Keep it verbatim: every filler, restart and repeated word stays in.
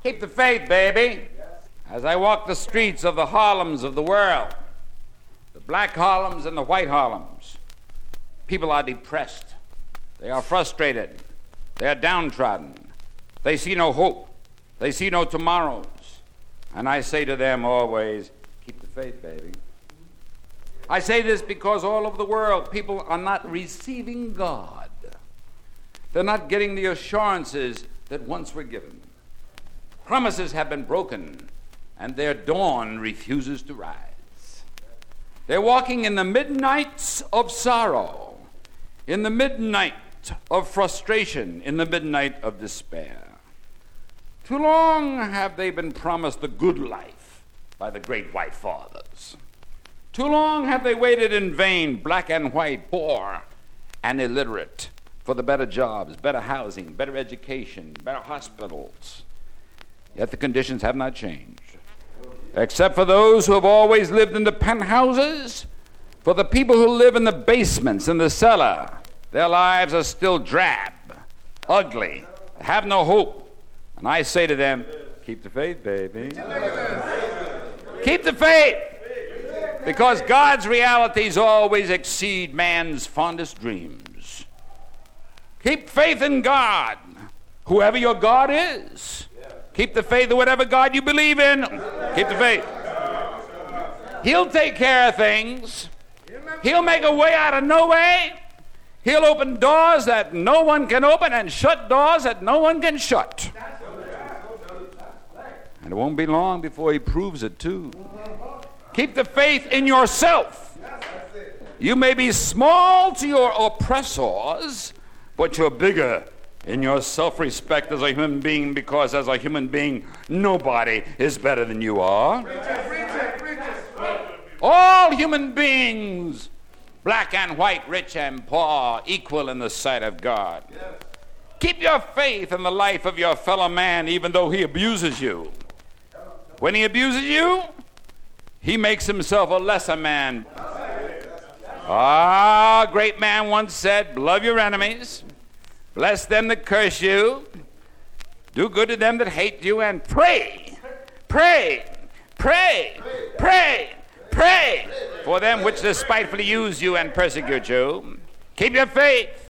Keep the faith, baby. As I walk the streets of the Harlems of the world, the black Harlems and the white Harlems, people are depressed. They are frustrated. They are downtrodden. They see no hope. They see no tomorrows. And I say to them always, keep the faith, baby. I say this because all over the world, people are not receiving God. They're not getting the assurances that once were given. Promises have been broken, and their dawn refuses to rise. They're walking in the midnights of sorrow, in the midnight of frustration, in the midnight of despair. Too long have they been promised the good life by the great white fathers. Too long have they waited in vain, black and white, poor and illiterate, for the better jobs, better housing, better education, better hospitals. Yet the conditions have not changed. Except for those who have always lived in the penthouses, for the people who live in the basements, in the cellar, their lives are still drab, ugly, have no hope. And I say to them, keep the faith, baby. Keep the faith. Because God's realities always exceed man's fondest dreams. Keep faith in God, whoever your God is. Keep the faith in whatever God you believe in. Keep the faith. He'll take care of things. He'll make a way out of no way. He'll open doors that no one can open and shut doors that no one can shut. And it won't be long before he proves it too. Keep the faith in yourself. You may be small to your oppressors, but you're bigger in your self-respect as a human being, because as a human being, nobody is better than you are. All human beings, black and white, rich and poor, equal in the sight of God. Keep your faith in the life of your fellow man, even though he abuses you. When he abuses you, he makes himself a lesser man. Ah, a great man once said, love your enemies, bless them that curse you, do good to them that hate you, and pray, pray, pray, pray, pray for them which despitefully use you and persecute you. Keep your faith.